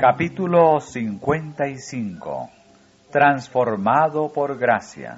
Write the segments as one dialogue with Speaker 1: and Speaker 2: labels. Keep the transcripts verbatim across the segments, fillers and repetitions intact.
Speaker 1: Capítulo cincuenta y cinco. Transformado por gracia.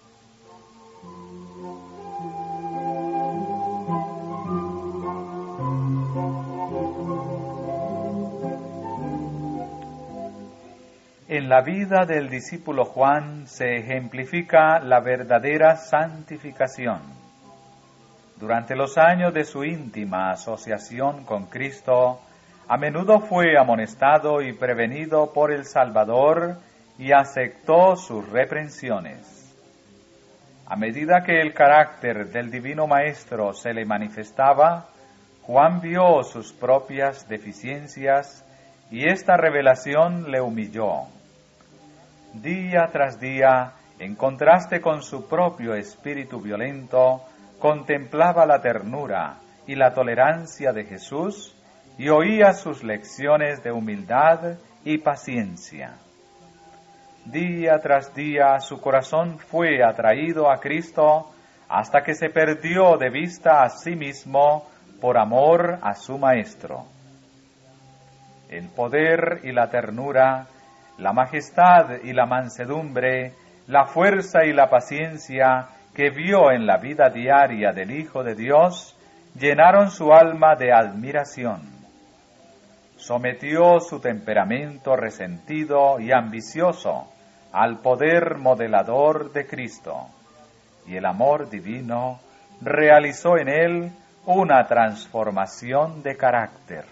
Speaker 1: En la vida del discípulo Juan se ejemplifica la verdadera santificación. Durante los años de su íntima asociación con Cristo, a menudo fue amonestado y prevenido por el Salvador y aceptó sus reprensiones. A medida que el carácter del Divino Maestro se le manifestaba, Juan vio sus propias deficiencias y esta revelación le humilló. Día tras día, en contraste con su propio espíritu violento, contemplaba la ternura y la tolerancia de Jesús y oía sus lecciones de humildad y paciencia. Día tras día su corazón fue atraído a Cristo hasta que se perdió de vista a sí mismo por amor a su Maestro. El poder y la ternura, la majestad y la mansedumbre, la fuerza y la paciencia que vio en la vida diaria del Hijo de Dios llenaron su alma de admiración. Sometió su temperamento resentido y ambicioso al poder modelador de Cristo, y el amor divino realizó en él una transformación de carácter.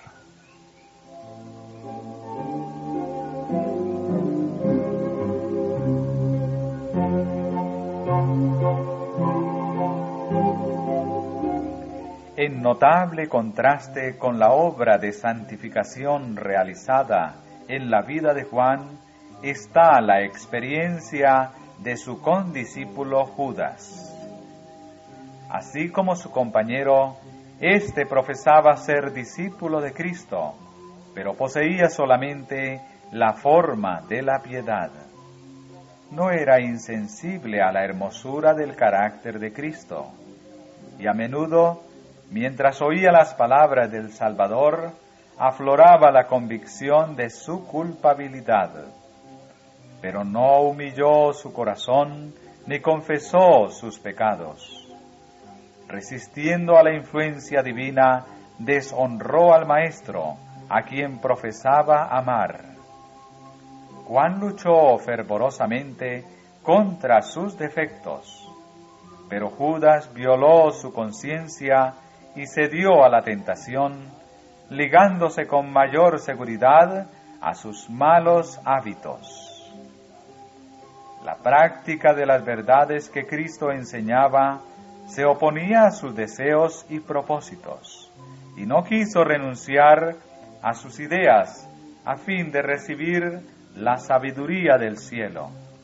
Speaker 1: En notable contraste con la obra de santificación realizada en la vida de Juan está la experiencia de su condiscípulo Judas. Así como su compañero, éste profesaba ser discípulo de Cristo, pero poseía solamente la forma de la piedad. No era insensible a la hermosura del carácter de Cristo, y a menudo, mientras oía las palabras del Salvador, afloraba la convicción de su culpabilidad. Pero no humilló su corazón ni confesó sus pecados. Resistiendo a la influencia divina, deshonró al Maestro, a quien profesaba amar. Juan luchó fervorosamente contra sus defectos, pero Judas violó su conciencia y cedió a la tentación, ligándose con mayor seguridad a sus malos hábitos. La práctica de las verdades que Cristo enseñaba se oponía a sus deseos y propósitos, y no quiso renunciar a sus ideas a fin de recibir la sabiduría del cielo.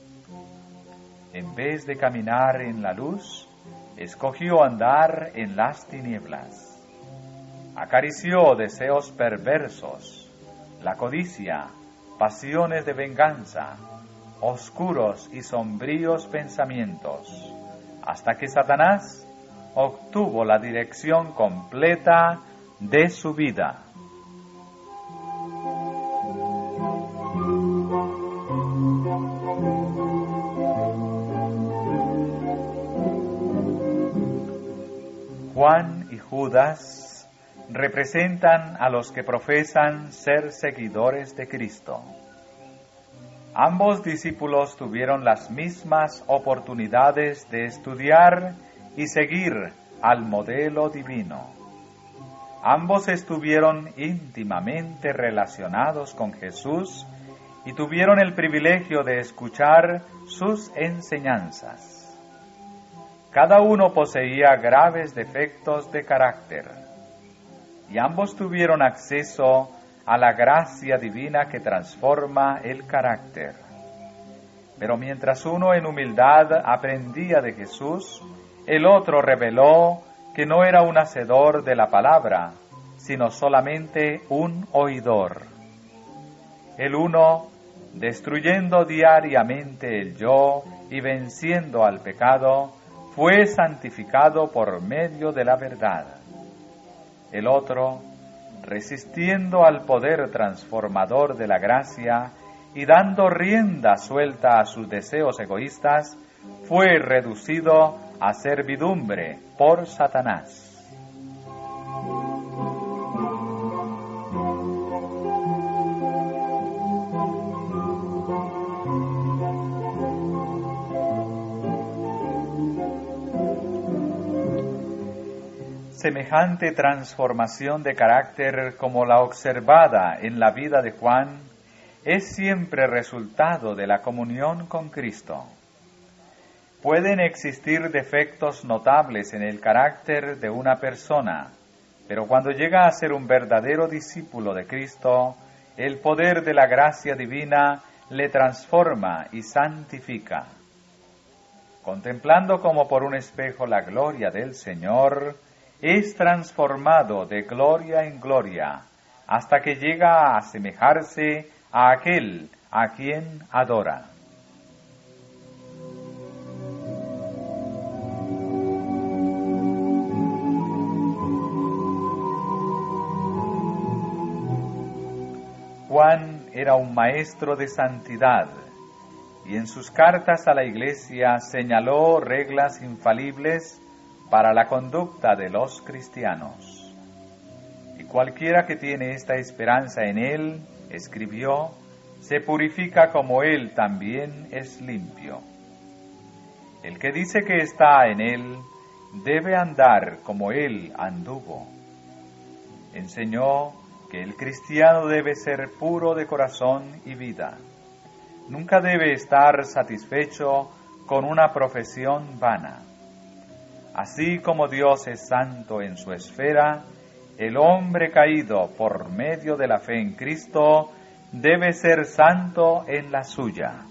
Speaker 1: En vez de caminar en la luz, escogió andar en las tinieblas. Acarició deseos perversos, la codicia, pasiones de venganza, oscuros y sombríos pensamientos, hasta que Satanás obtuvo la dirección completa de su vida. Juan y Judas representan a los que profesan ser seguidores de Cristo. Ambos discípulos tuvieron las mismas oportunidades de estudiar y seguir al modelo divino. Ambos estuvieron íntimamente relacionados con Jesús y tuvieron el privilegio de escuchar sus enseñanzas. Cada uno poseía graves defectos de carácter, y ambos tuvieron acceso a la gracia divina que transforma el carácter. Pero mientras uno en humildad aprendía de Jesús, el otro reveló que no era un hacedor de la palabra, sino solamente un oidor. El uno, destruyendo diariamente el yo y venciendo al pecado, fue santificado por medio de la verdad. El otro, resistiendo al poder transformador de la gracia y dando rienda suelta a sus deseos egoístas, fue reducido a servidumbre por Satanás. Semejante transformación de carácter como la observada en la vida de Juan es siempre resultado de la comunión con Cristo. Pueden existir defectos notables en el carácter de una persona, pero cuando llega a ser un verdadero discípulo de Cristo, el poder de la gracia divina le transforma y santifica. Contemplando como por un espejo la gloria del Señor, es transformado de gloria en gloria, hasta que llega a asemejarse a aquel a quien adora. Juan era un maestro de santidad, y en sus cartas a la Iglesia señaló reglas infalibles para la conducta de los cristianos. Y cualquiera que tiene esta esperanza en él, escribió, se purifica como él también es limpio. El que dice que está en él, debe andar como él anduvo. Enseñó que el cristiano debe ser puro de corazón y vida. Nunca debe estar satisfecho con una profesión vana. Así como Dios es santo en su esfera, el hombre caído por medio de la fe en Cristo debe ser santo en la suya.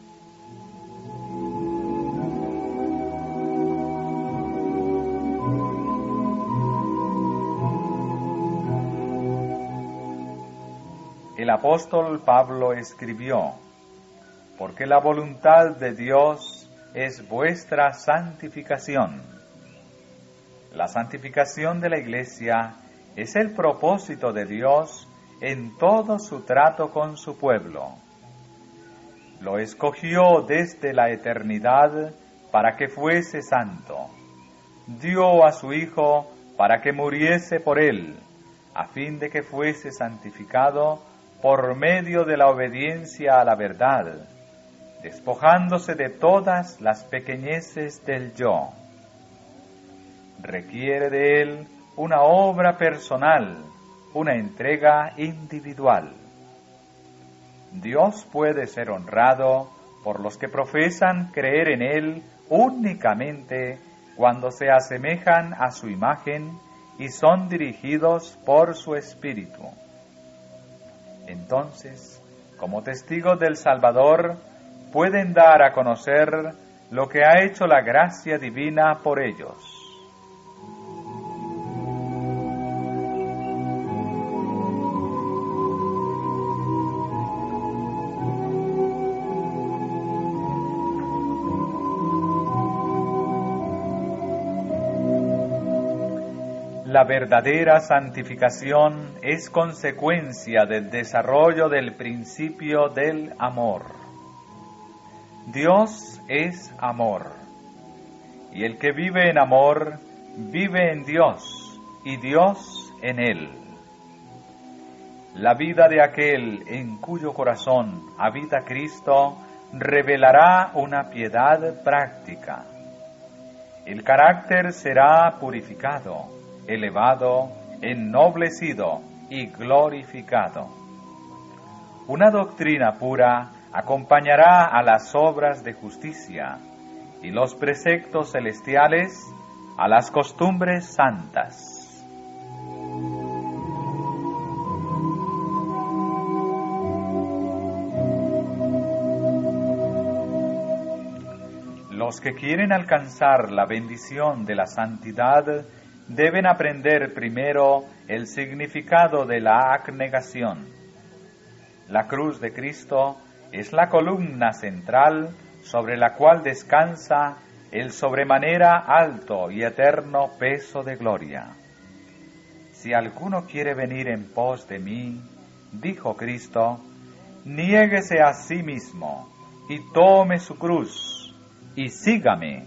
Speaker 1: El apóstol Pablo escribió, porque la voluntad de Dios es vuestra santificación. La santificación de la Iglesia es el propósito de Dios en todo su trato con su pueblo. Lo escogió desde la eternidad para que fuese santo. Dio a su Hijo para que muriese por él, a fin de que fuese santificado por medio de la obediencia a la verdad, despojándose de todas las pequeñeces del yo. Requiere de él una obra personal, una entrega individual. Dios puede ser honrado por los que profesan creer en él únicamente cuando se asemejan a su imagen y son dirigidos por su espíritu. Entonces, como testigos del Salvador, pueden dar a conocer lo que ha hecho la gracia divina por ellos. La verdadera santificación es consecuencia del desarrollo del principio del amor. Dios es amor, y el que vive en amor, vive en Dios, y Dios en él. La vida de aquel en cuyo corazón habita Cristo revelará una piedad práctica. El carácter será purificado, elevado, ennoblecido y glorificado. Una doctrina pura acompañará a las obras de justicia y los preceptos celestiales a las costumbres santas. Los que quieren alcanzar la bendición de la santidad deben aprender primero el significado de la abnegación. La cruz de Cristo es la columna central sobre la cual descansa el sobremanera alto y eterno peso de gloria. Si alguno quiere venir en pos de mí, dijo Cristo, niéguese a sí mismo y tome su cruz y sígame.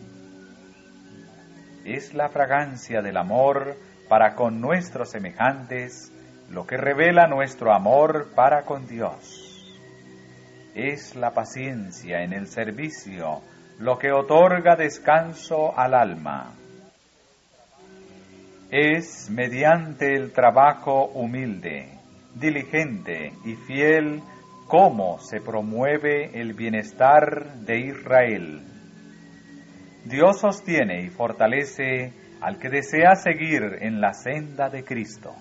Speaker 1: Es la fragancia del amor para con nuestros semejantes lo que revela nuestro amor para con Dios. Es la paciencia en el servicio lo que otorga descanso al alma. Es mediante el trabajo humilde, diligente y fiel cómo se promueve el bienestar de Israel. Dios sostiene y fortalece al que desea seguir en la senda de Cristo.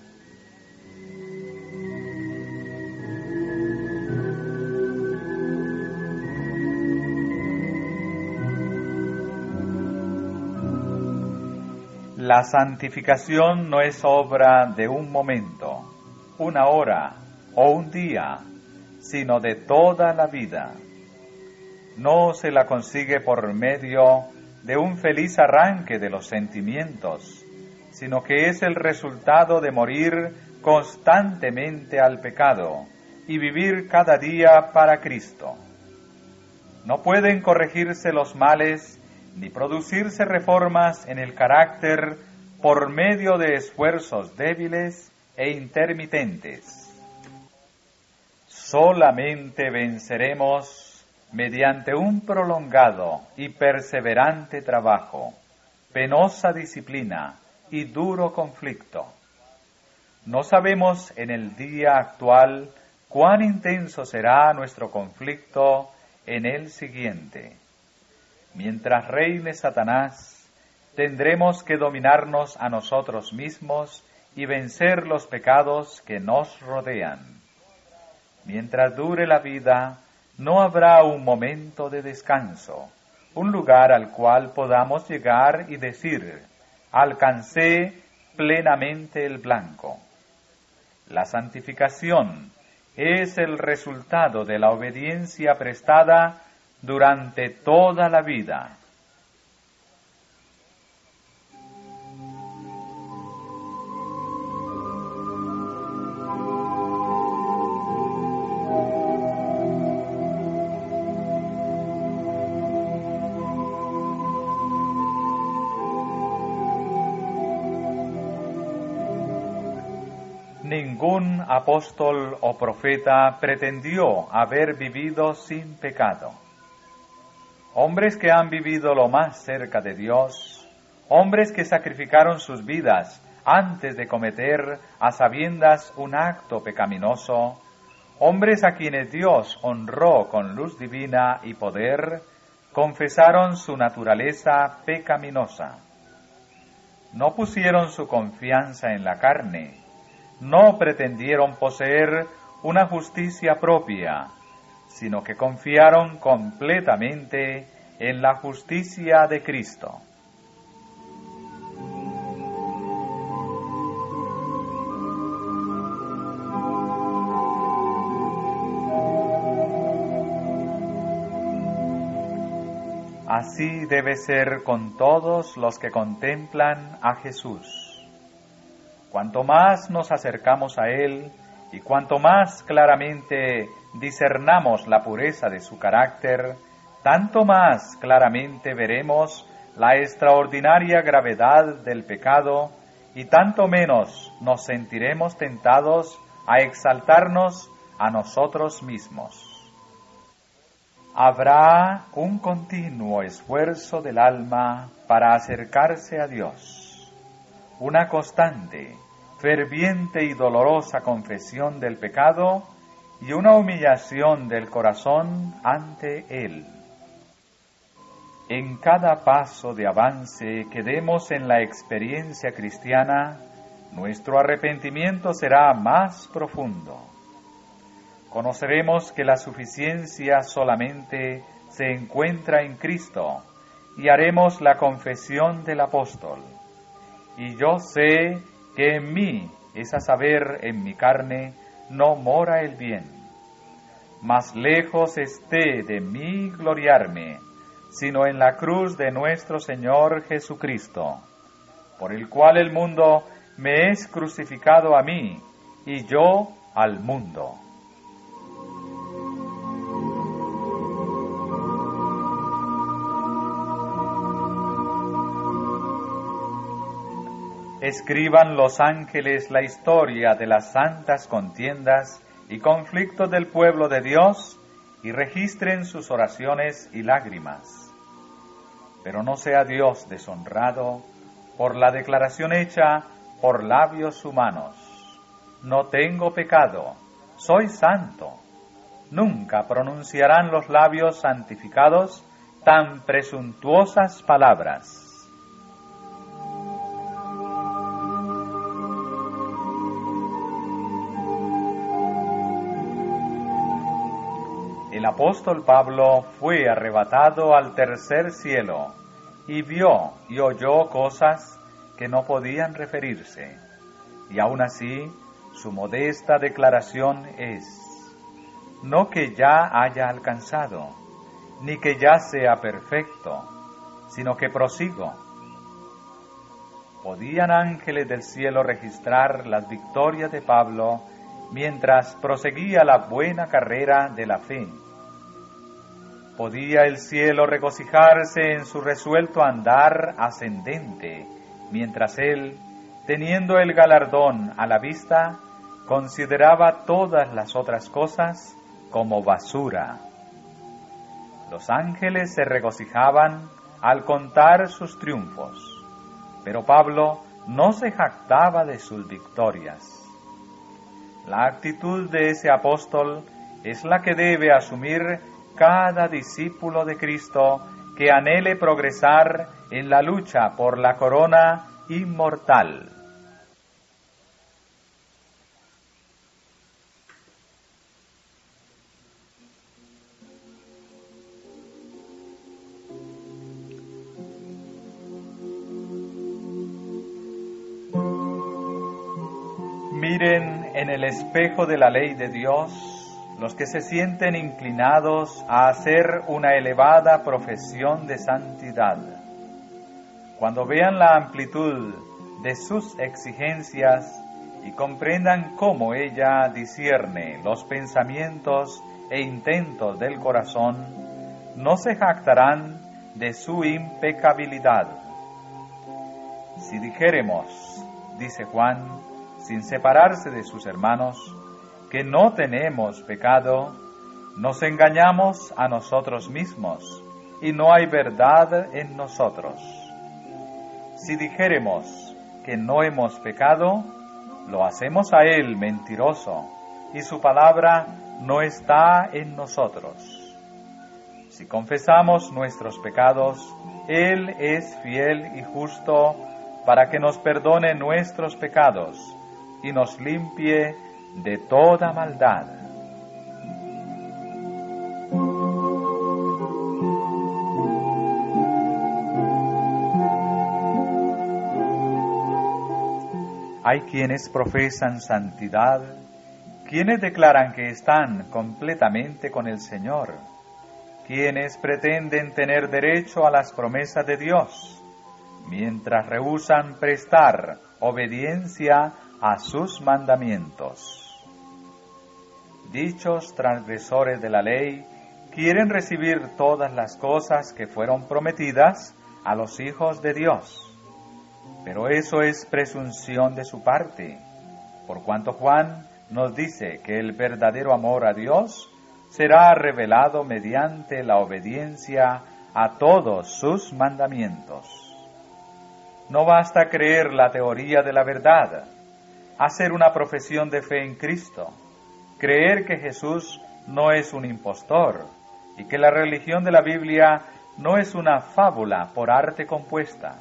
Speaker 1: La santificación no es obra de un momento, una hora o un día, sino de toda la vida. No se la consigue por medio de un feliz arranque de los sentimientos, sino que es el resultado de morir constantemente al pecado y vivir cada día para Cristo. No pueden corregirse los males ni producirse reformas en el carácter por medio de esfuerzos débiles e intermitentes. Solamente venceremos mediante un prolongado y perseverante trabajo, penosa disciplina y duro conflicto. No sabemos en el día actual cuán intenso será nuestro conflicto en el siguiente. Mientras reine Satanás, tendremos que dominarnos a nosotros mismos y vencer los pecados que nos rodean. Mientras dure la vida, no habrá un momento de descanso, un lugar al cual podamos llegar y decir, alcancé plenamente el blanco. La santificación es el resultado de la obediencia prestada durante toda la vida. Ningún apóstol o profeta pretendió haber vivido sin pecado. Hombres que han vivido lo más cerca de Dios, hombres que sacrificaron sus vidas antes de cometer a sabiendas un acto pecaminoso, hombres a quienes Dios honró con luz divina y poder, confesaron su naturaleza pecaminosa. No pusieron su confianza en la carne, no pretendieron poseer una justicia propia, sino que confiaron completamente en la justicia de Cristo. Así debe ser con todos los que contemplan a Jesús. Cuanto más nos acercamos a Él y cuanto más claramente discernamos la pureza de su carácter, tanto más claramente veremos la extraordinaria gravedad del pecado y tanto menos nos sentiremos tentados a exaltarnos a nosotros mismos. Habrá un continuo esfuerzo del alma para acercarse a Dios, una constante, ferviente y dolorosa confesión del pecado y una humillación del corazón ante Él. En cada paso de avance que demos en la experiencia cristiana, nuestro arrepentimiento será más profundo. Conoceremos que la suficiencia solamente se encuentra en Cristo y haremos la confesión del apóstol. Y yo sé que en mí, es a saber, en mi carne, no mora el bien. Mas lejos esté de mí gloriarme, sino en la cruz de nuestro Señor Jesucristo, por el cual el mundo me es crucificado a mí, y yo al mundo. Escriban los ángeles la historia de las santas contiendas y conflictos del pueblo de Dios, y registren sus oraciones y lágrimas. Pero no sea Dios deshonrado por la declaración hecha por labios humanos. No tengo pecado, soy santo. Nunca pronunciarán los labios santificados tan presuntuosas palabras. El apóstol Pablo fue arrebatado al tercer cielo y vio y oyó cosas que no podían referirse, y aún así su modesta declaración es: no que ya haya alcanzado, ni que ya sea perfecto, sino que prosigo. ¿Podían ángeles del cielo registrar las victorias de Pablo mientras proseguía la buena carrera de la fe? ¿Podía el cielo regocijarse en su resuelto andar ascendente, mientras él, teniendo el galardón a la vista, consideraba todas las otras cosas como basura? Los ángeles se regocijaban al contar sus triunfos, pero Pablo no se jactaba de sus victorias. La actitud de ese apóstol es la que debe asumir cada discípulo de Cristo que anhele progresar en la lucha por la corona inmortal. Miren en el espejo de la ley de Dios los que se sienten inclinados a hacer una elevada profesión de santidad. Cuando vean la amplitud de sus exigencias y comprendan cómo ella discierne los pensamientos e intentos del corazón, no se jactarán de su impecabilidad. Si dijéremos, dice Juan, sin separarse de sus hermanos, que no tenemos pecado, nos engañamos a nosotros mismos, y no hay verdad en nosotros. Si dijéremos que no hemos pecado, lo hacemos a Él mentiroso, y su palabra no está en nosotros. Si confesamos nuestros pecados, Él es fiel y justo para que nos perdone nuestros pecados y nos limpie de toda maldad. Hay quienes profesan santidad, quienes declaran que están completamente con el Señor, quienes pretenden tener derecho a las promesas de Dios, mientras rehúsan prestar obediencia a sus mandamientos. Dichos transgresores de la ley quieren recibir todas las cosas que fueron prometidas a los hijos de Dios, pero eso es presunción de su parte, por cuanto Juan nos dice que el verdadero amor a Dios será revelado mediante la obediencia a todos sus mandamientos. No basta creer la teoría de la verdad, hacer una profesión de fe en Cristo, creer que Jesús no es un impostor y que la religión de la Biblia no es una fábula por arte compuesta.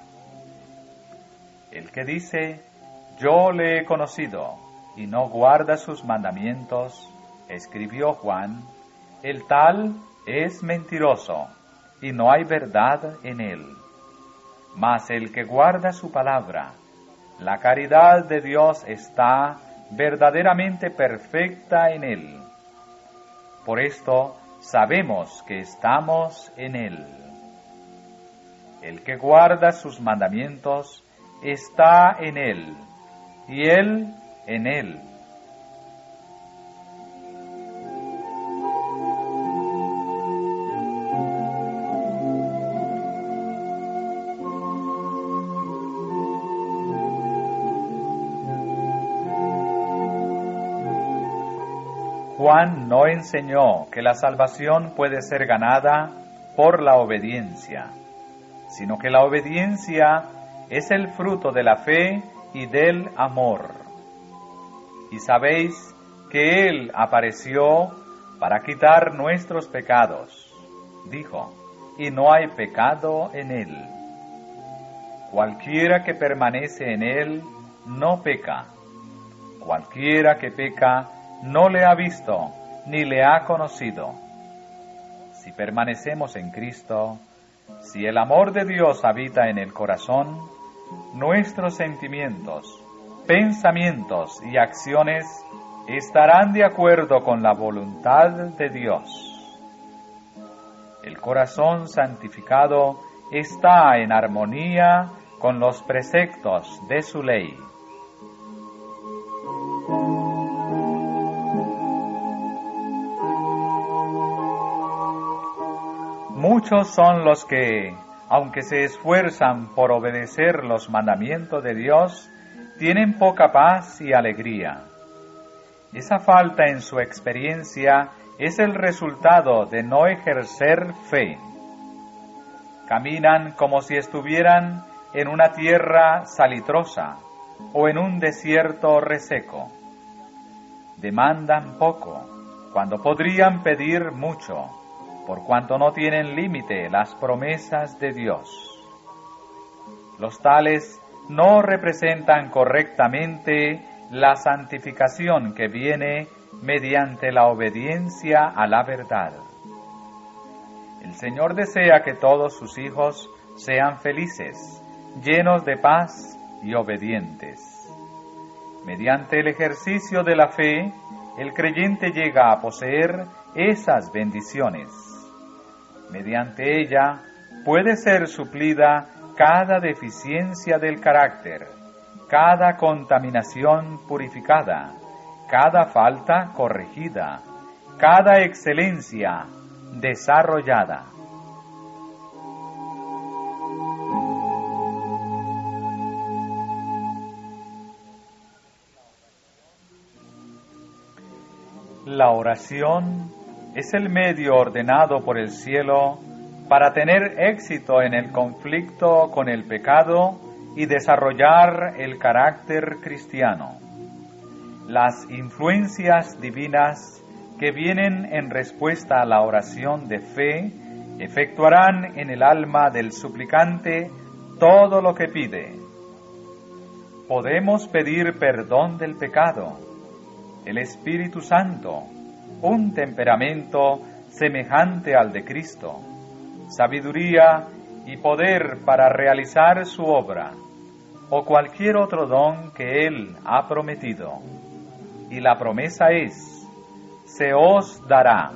Speaker 1: El que dice, yo le he conocido, y no guarda sus mandamientos, escribió Juan, el tal es mentiroso, y no hay verdad en él. Mas el que guarda su palabra, la caridad de Dios está verdaderamente perfecta en él. Por esto sabemos que estamos en él. El que guarda sus mandamientos está en él, y Él en él. Juan no enseñó que la salvación puede ser ganada por la obediencia, sino que la obediencia es el fruto de la fe y del amor. Y sabéis que Él apareció para quitar nuestros pecados, dijo, y no hay pecado en Él. Cualquiera que permanece en Él no peca. Cualquiera que peca no le ha visto ni le ha conocido. Si permanecemos en Cristo, si el amor de Dios habita en el corazón, nuestros sentimientos, pensamientos y acciones estarán de acuerdo con la voluntad de Dios. El corazón santificado está en armonía con los preceptos de su ley. Muchos son los que, aunque se esfuerzan por obedecer los mandamientos de Dios, tienen poca paz y alegría. Esa falta en su experiencia es el resultado de no ejercer fe. Caminan como si estuvieran en una tierra salitrosa o en un desierto reseco. Demandan poco, cuando podrían pedir mucho, por cuanto no tienen límite las promesas de Dios. Los tales no representan correctamente la santificación que viene mediante la obediencia a la verdad. El Señor desea que todos sus hijos sean felices, llenos de paz y obedientes. Mediante el ejercicio de la fe, el creyente llega a poseer esas bendiciones. Mediante ella puede ser suplida cada deficiencia del carácter, cada contaminación purificada, cada falta corregida, cada excelencia desarrollada. La oración es el medio ordenado por el cielo para tener éxito en el conflicto con el pecado y desarrollar el carácter cristiano. Las influencias divinas que vienen en respuesta a la oración de fe efectuarán en el alma del suplicante todo lo que pide. Podemos pedir perdón del pecado, el Espíritu Santo, un temperamento semejante al de Cristo, sabiduría y poder para realizar su obra, o cualquier otro don que Él ha prometido. Y la promesa es, se os dará.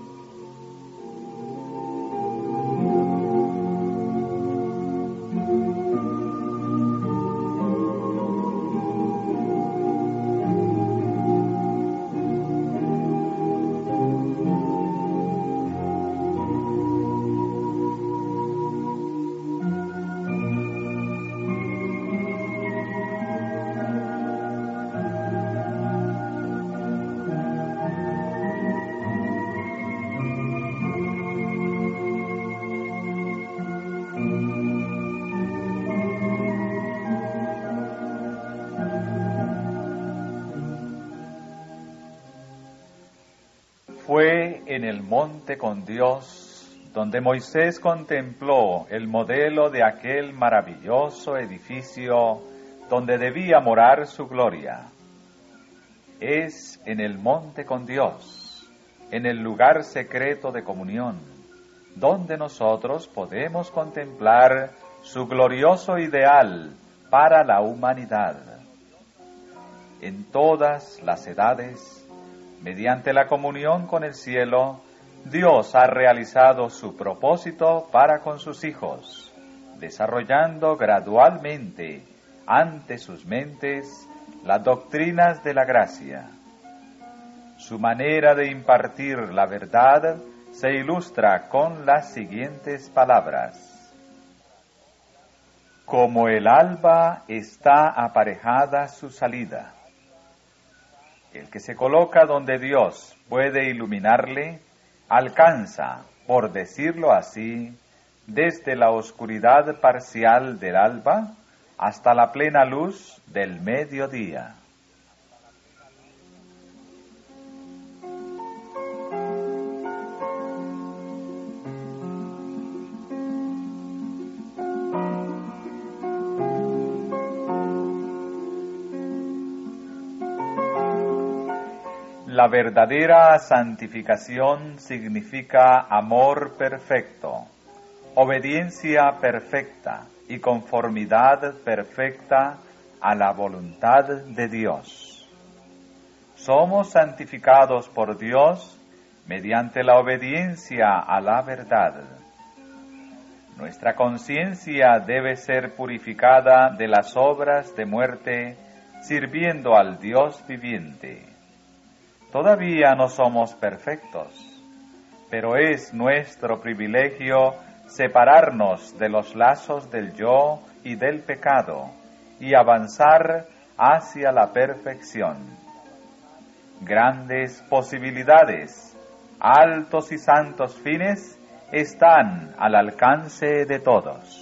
Speaker 1: Fue en el monte con Dios donde Moisés contempló el modelo de aquel maravilloso edificio donde debía morar su gloria. Es en el monte con Dios, en el lugar secreto de comunión, donde nosotros podemos contemplar su glorioso ideal para la humanidad. En todas las edades, mediante la comunión con el cielo, Dios ha realizado su propósito para con sus hijos, desarrollando gradualmente ante sus mentes las doctrinas de la gracia. Su manera de impartir la verdad se ilustra con las siguientes palabras. Como el alba está aparejada su salida. El que se coloca donde Dios puede iluminarle, alcanza, por decirlo así, desde la oscuridad parcial del alba hasta la plena luz del mediodía. La verdadera santificación significa amor perfecto, obediencia perfecta y conformidad perfecta a la voluntad de Dios. Somos santificados por Dios mediante la obediencia a la verdad. Nuestra conciencia debe ser purificada de las obras de muerte, sirviendo al Dios viviente. Todavía no somos perfectos, pero es nuestro privilegio separarnos de los lazos del yo y del pecado y avanzar hacia la perfección. Grandes posibilidades, altos y santos fines están al alcance de todos.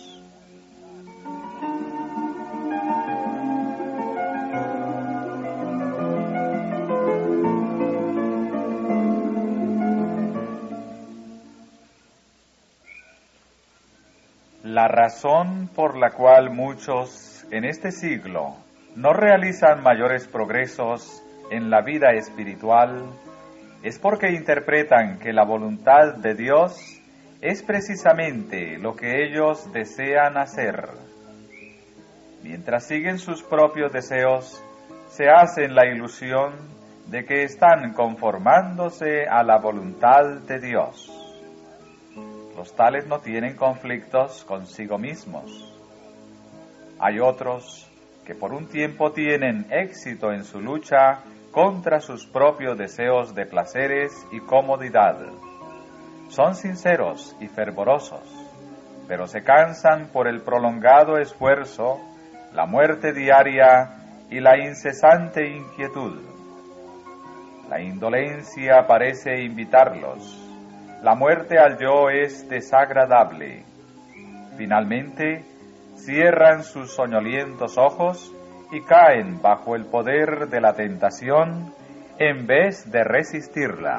Speaker 1: La razón por la cual muchos en este siglo no realizan mayores progresos en la vida espiritual es porque interpretan que la voluntad de Dios es precisamente lo que ellos desean hacer. Mientras siguen sus propios deseos, se hacen la ilusión de que están conformándose a la voluntad de Dios. Los tales no tienen conflictos consigo mismos. Hay otros que por un tiempo tienen éxito en su lucha contra sus propios deseos de placeres y comodidad. Son sinceros y fervorosos, pero se cansan por el prolongado esfuerzo, la muerte diaria y la incesante inquietud. La indolencia parece invitarlos. La muerte al yo es desagradable. Finalmente, cierran sus soñolientos ojos y caen bajo el poder de la tentación en vez de resistirla.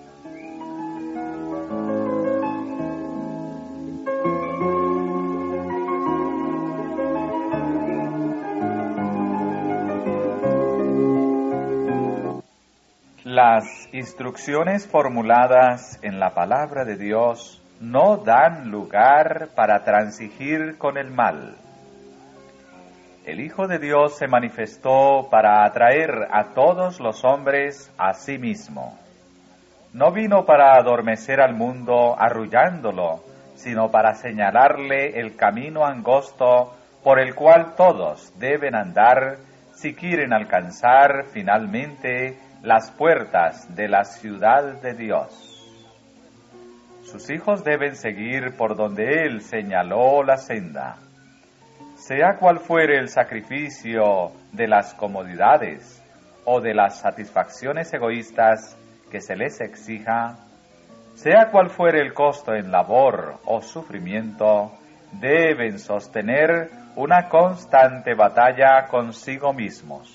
Speaker 1: Las instrucciones formuladas en la palabra de Dios no dan lugar para transigir con el mal. El Hijo de Dios se manifestó para atraer a todos los hombres a sí mismo. No vino para adormecer al mundo arrullándolo, sino para señalarle el camino angosto por el cual todos deben andar si quieren alcanzar finalmente las puertas de la ciudad de Dios. Sus hijos deben seguir por donde Él señaló la senda. Sea cual fuere el sacrificio de las comodidades o de las satisfacciones egoístas que se les exija, sea cual fuere el costo en labor o sufrimiento, deben sostener una constante batalla consigo mismos.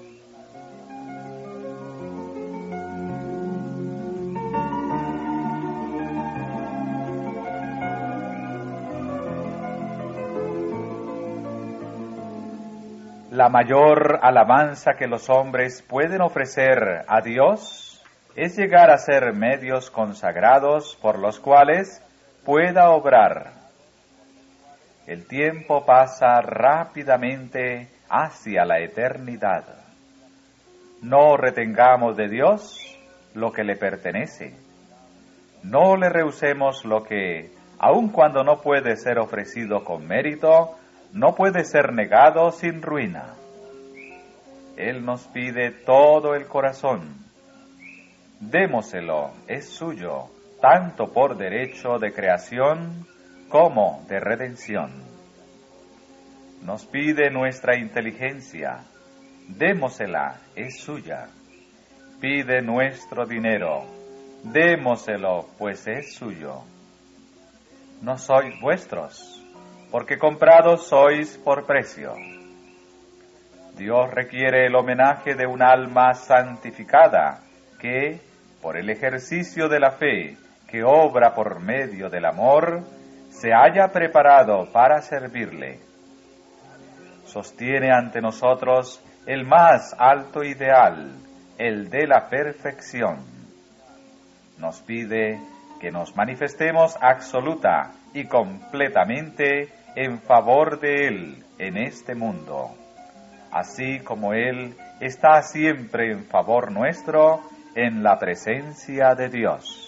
Speaker 1: La mayor alabanza que los hombres pueden ofrecer a Dios es llegar a ser medios consagrados por los cuales pueda obrar. El tiempo pasa rápidamente hacia la eternidad. No retengamos de Dios lo que le pertenece. No le rehusemos lo que, aun cuando no puede ser ofrecido con mérito, no puede ser negado sin ruina. Él nos pide todo el corazón. Démoselo, es suyo, tanto por derecho de creación como de redención. Nos pide nuestra inteligencia. Démosela, es suya. Pide nuestro dinero. Démoselo, pues es suyo. No sois vuestros, porque comprados sois por precio. Dios requiere el homenaje de un alma santificada que, por el ejercicio de la fe que obra por medio del amor, se haya preparado para servirle. Sostiene ante nosotros el más alto ideal, el de la perfección. Nos pide que nos manifestemos absoluta y completamente en favor de Él en este mundo, así como Él está siempre en favor nuestro en la presencia de Dios.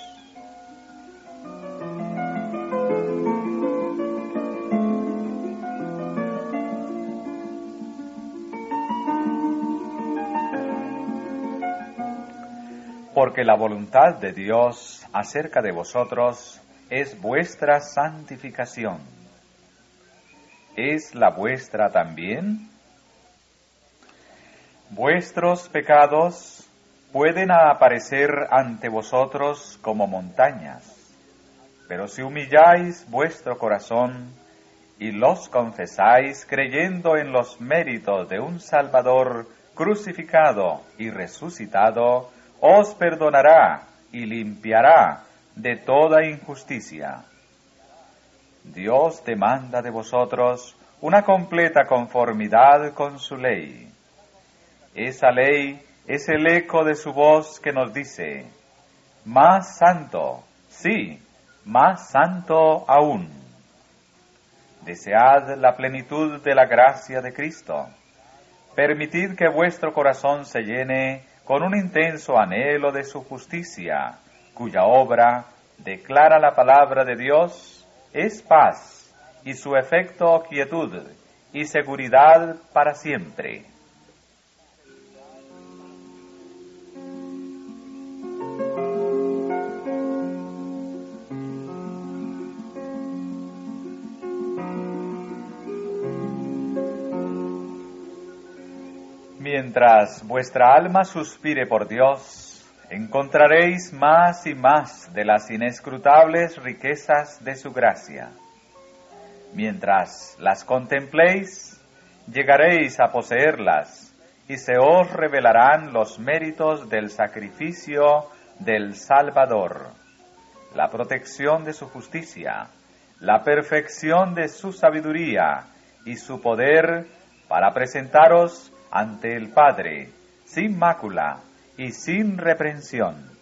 Speaker 1: Porque la voluntad de Dios acerca de vosotros es vuestra santificación. ¿Es la vuestra también? Vuestros pecados pueden aparecer ante vosotros como montañas, pero si humilláis vuestro corazón y los confesáis creyendo en los méritos de un Salvador crucificado y resucitado, os perdonará y limpiará de toda injusticia. Dios demanda de vosotros una completa conformidad con su ley. Esa ley es el eco de su voz que nos dice: más santo, sí, más santo aún. Desead la plenitud de la gracia de Cristo. Permitid que vuestro corazón se llene con un intenso anhelo de su justicia, cuya obra, declara la palabra de Dios, es paz, y su efecto quietud y seguridad para siempre. Mientras vuestra alma suspire por Dios, encontraréis más y más de las inescrutables riquezas de su gracia. Mientras las contempléis, llegaréis a poseerlas y se os revelarán los méritos del sacrificio del Salvador, la protección de su justicia, la perfección de su sabiduría y su poder para presentaros ante el Padre, sin mácula y sin reprensión.